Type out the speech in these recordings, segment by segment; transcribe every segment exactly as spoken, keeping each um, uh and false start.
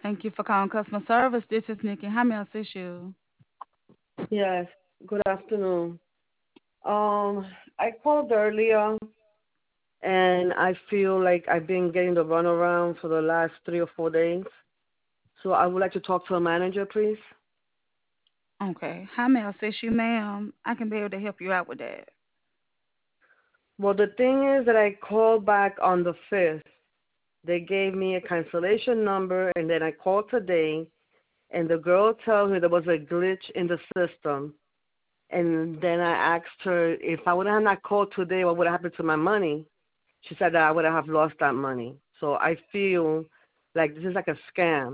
Thank you for calling customer service. This is Nikki. How may I assist you? Yes, good afternoon. Um, I called earlier and I feel like I've been getting the runaround for the last three or four days. So I would like to talk to a manager, please. Okay. How may I assist you, ma'am? I can be able to help you out with that. Well, the thing is that I called back on the fifth. They gave me a cancellation number, and then I called today, and the girl tells me there was a glitch in the system. And then I asked her if I would have not called today, what would have happened to my money? She said that I would have lost that money. So I feel like this is like a scam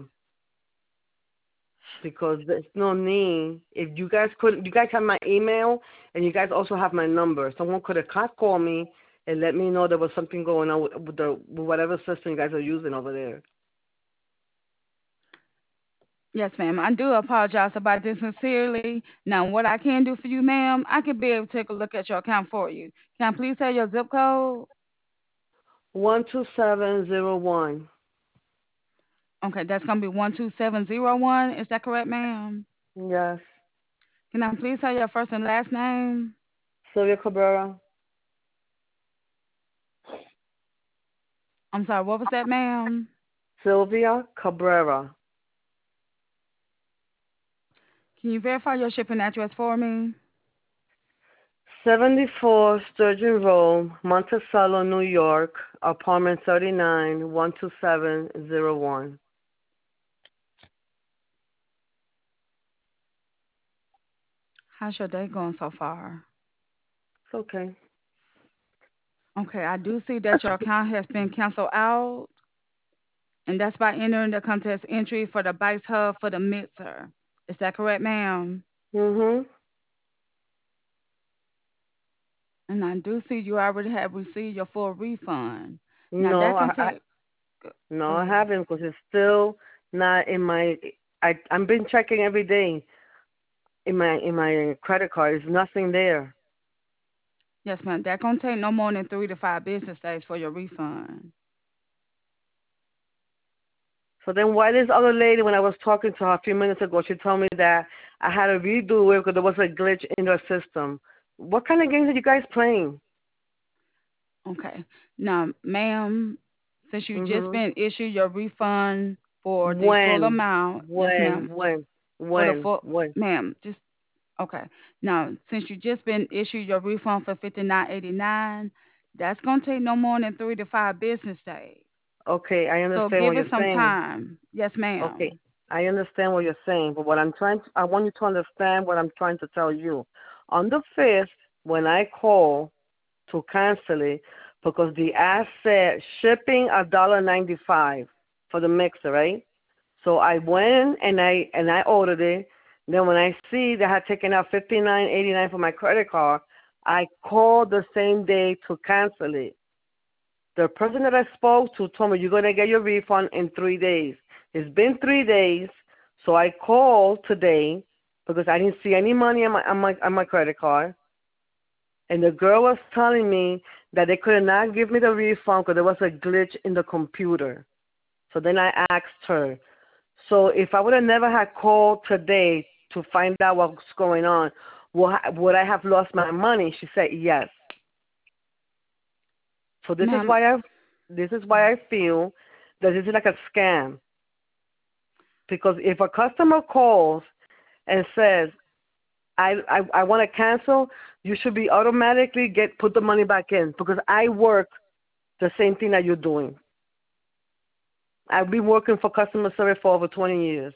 because there's no need. If you guys could, you guys have my email and you guys also have my number. Someone could have called me and let me know there was something going on with, with the with whatever system you guys are using over there. Yes, ma'am. I do apologize about this sincerely. Now, what I can do for you, ma'am, I can be able to take a look at your account for you. Can I please have your zip code? One two seven zero one. Okay, that's gonna be one two seven zero one. Is that correct, ma'am? Yes. Can I please have your first and last name? Sylvia Cabrera. I'm sorry. What was that, ma'am? Sylvia Cabrera. Can you verify your shipping address for me? seventy-four Sturgeon Road, Monticello, New York, apartment thirty-nine, one two seven zero one. How's your day going so far? It's okay. Okay, I do see that your account has been canceled out, and that's by entering the contest entry for the Bites Hub for the mixer. Is that correct, ma'am? Mhm. And I do see you already have received your full refund. Now No, that I, can I take. Go no, go I ahead. haven't because it's still not in my. I I've been checking every day in my in my credit card. There's nothing there. Yes, ma'am. That gonna take no more than three to five business days for your refund. So then, why this other lady, when I was talking to her a few minutes ago, she told me that I had to redo it because there was a glitch in the system. What kind of games are you guys playing? Okay. Now, ma'am, since you just Mhm. been issued your refund for the full When? amount, yes, When? ma'am, When? for the When? full, When? ma'am, just okay. Now, since you just been issued your refund for fifty nine eighty nine, that's gonna take no more than three to five business days. Okay, I So understand what give it you're some saying. time. Yes, Okay, ma'am. I understand what you're saying, but what I'm trying to, I want you to understand what I'm trying to tell you. On the fifth, when I call to cancel it, because the ad said shipping a dollar ninety five for the mixer, right? So I went and I and I ordered it. Then when I see they had taken out fifty nine eighty nine for my credit card, I called the same day to cancel it. The person that I spoke to told me you're gonna get your refund in three days. It's been three days, so I called today because I didn't see any money on my on my on my credit card, and the girl was telling me that they could not give me the refund because there was a glitch in the computer. So then I asked her, so if I would have never had called today to find out what's going on, would I, would I have lost my money? She said yes. So this is Ma'am, why I this is why I feel that this is like a scam. Because if a customer calls and says, I I, I want to cancel, you should be automatically get put the money back in because I work the same thing that you're doing. I've been working for customer service for over twenty years.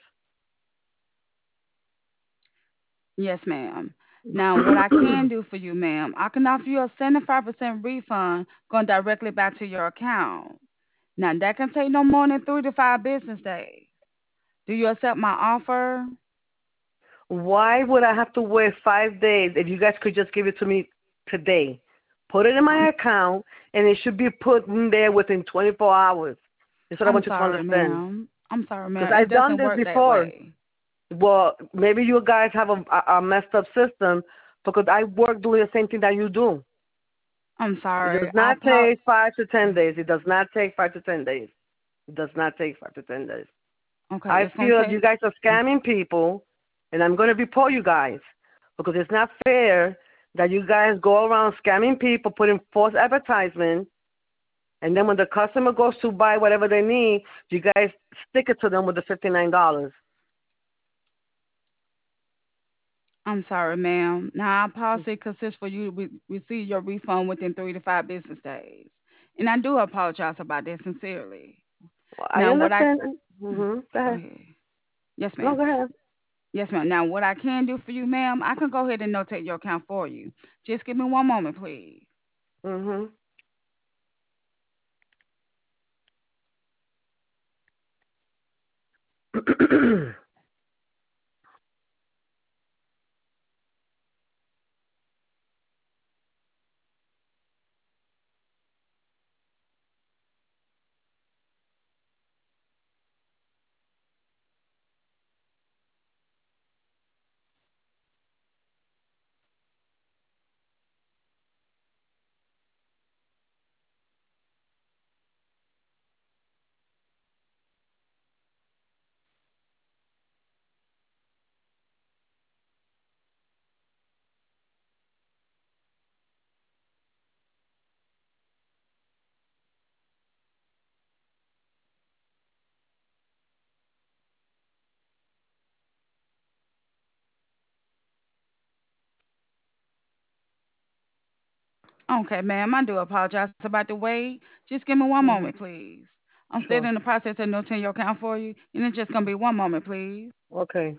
yes, ma'am. Now, what I can do for you, ma'am, I can offer you a seventy-five percent refund going directly back to your account. Now, that can take no more than three to five business days. Do you accept my offer? Why would I have to wait five days if you guys could just give it to me today? Put it in my I'm account, and it should be put in there within twenty-four hours. That's what I I'm want you to sorry, understand. ma'am. I'm sorry, Because ma'am. It I've done doesn't this work that before. way. Well, maybe you guys have a, a, a messed up system because I work doing the same thing that you do. I'm It sorry. does I not apo- take five to ten days. It does not take five to ten days. It does not take five to ten days. Okay, I it's gonna feel that you take. guys are scamming people, and I'm going to report you guys because it's not fair that you guys go around scamming people, putting false advertisement, and then when the customer goes to buy whatever they need, you guys stick it to them with the fifty-nine dollars. I'm sorry, ma'am. Now, our policy consists for you to re- receive your refund within three to five business days. And I do apologize about that sincerely. I Now, what I understand. Mm-hmm. Go go ahead. ahead. Yes, No, ma'am. go ahead. Yes, ma'am. Now, what I can do for you, ma'am, I can go ahead and notate your account for you. Just give me one moment, please. Mm-hmm. Okay, ma'am, I do apologize about the wait. Just give me one moment, Mm-hmm. please. I'm still Sure. in the process of notating your account for you, and it's just gonna be one moment, please. Okay.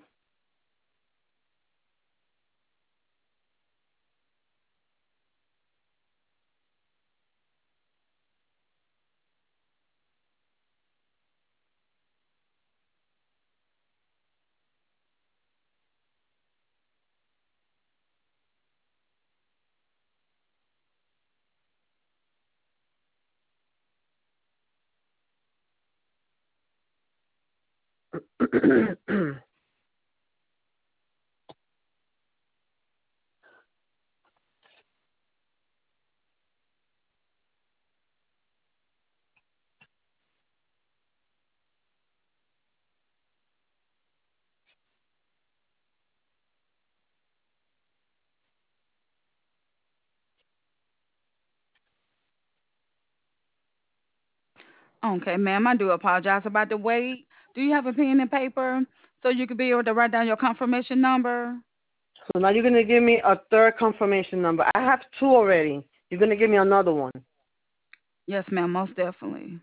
Okay, ma'am, I do apologize about the wait. Do you have a pen and paper so you could be able to write down your confirmation number? So now you're gonna give me a third confirmation number. I have two already. You're gonna give me another one. Yes, ma'am, most definitely.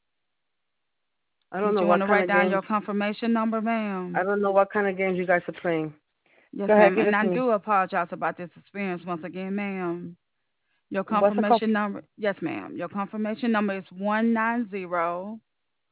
I don't Did know you want what to kind write of down games. your confirmation number, I ma'am? don't know what kind of games you guys are playing. Go Yes, ahead, ma'am. give And it I to me. do apologize about this experience once again, ma'am. Your What's the conf- confirmation number, yes, ma'am. Your confirmation number is one nine zero.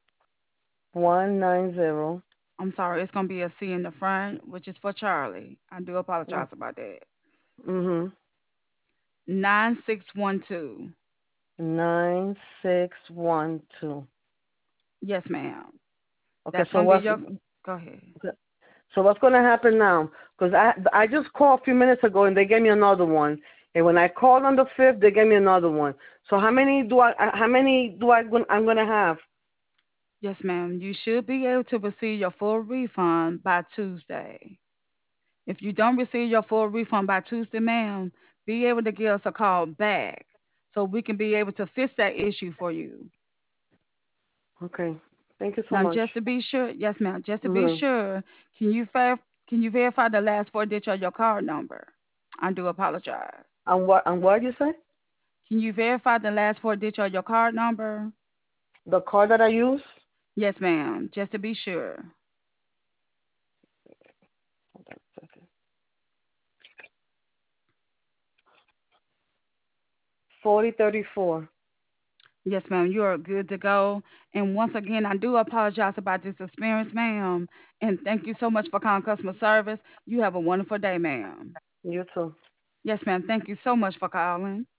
one nine zero. I'm sorry, it's gonna be a C in the front, which is for Charlie. I do apologize about that. Mm-hmm. Nine six one two. Nine six one two. Yes, ma'am. Okay, That's so gonna be what's your. Go ahead. so what's gonna happen now? Because I I just called a few minutes ago and they gave me another one. And when I called on the fifth, they gave me another one. So how many do I? uh, How many do I? gon- I'm gonna have? Yes, ma'am. You should be able to receive your full refund by Tuesday. If you don't receive your full refund by Tuesday, ma'am, be able to give us a call back so we can be able to fix that issue for you. Okay. Thank you so Now, much. just to be sure, yes, ma'am, just to be Mhm. sure, can you ver- can you verify the last four digits of your card number? I do apologize. And what? And what you say? Can you verify the last four digits of your card number? The card that I use? Yes, ma'am, just to be sure. Hold on a second. Forty thirty four. Yes, ma'am, you are good to go. And once again, I do apologize about this experience, ma'am. And thank you so much for calling customer service. You have a wonderful day, ma'am. You too. Yes, ma'am. Thank you so much for calling.